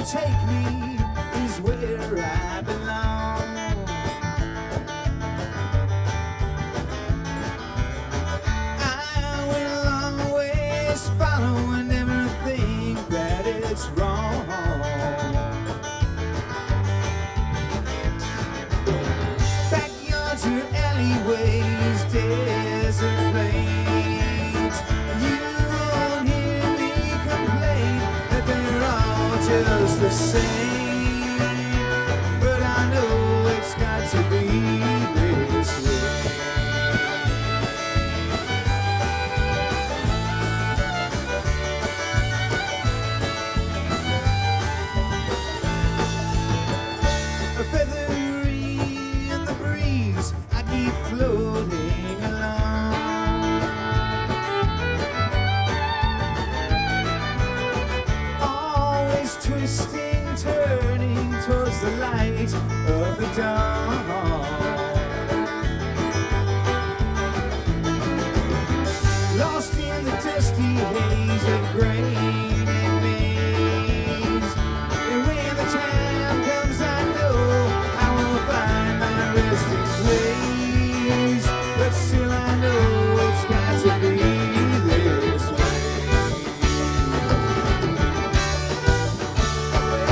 take me is where I belong. I will always follow and never think that it's wrong. Backyards or alleyways, desert plains, you won't hear me complain that they're all just the same. But I know it's got to be this way. A feathery in the breeze, I keep floating along. Always twisting, turning towards the light of the dawn. Lost in the dusty haze of grain and maize. And when the time comes, I know I will find my resting place. But still I know it's got to be this way.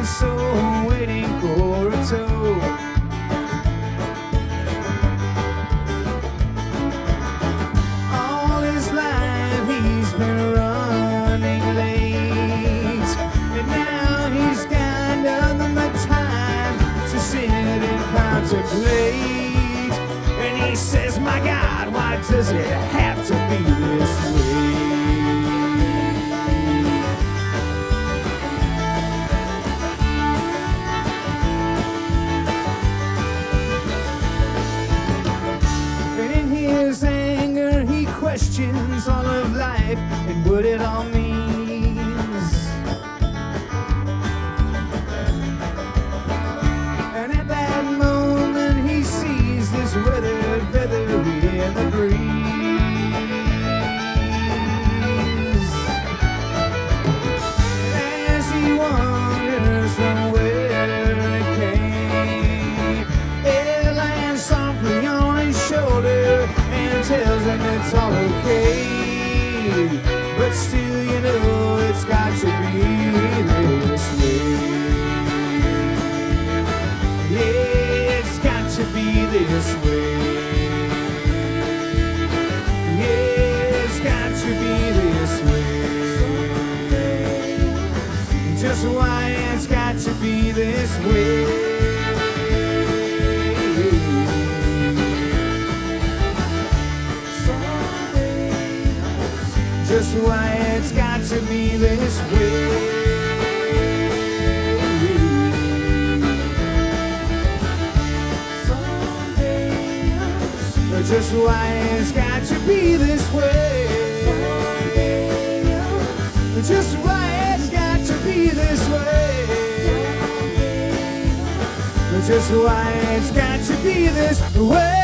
blind soul waiting for a tow. All his life he's been running late, and now he's got nothing but time to sit and contemplate. And he says, my God, why does it have to be this way? And in his anger he questions all of life and what it all means. And at that moment he sees this weathered feather in the breeze. And as he wonders from where it came, it lands softly on his shoulder and tells him it's all okay. But still, you know, it's got to be this way. Yeah, it's got to be this way. Yeah, it's got to be this way. Just why it's got to be this way. Just why it's got to be this way. Just why it's got to be this way. Just why it's got to be this way. Just why it's got to be this way.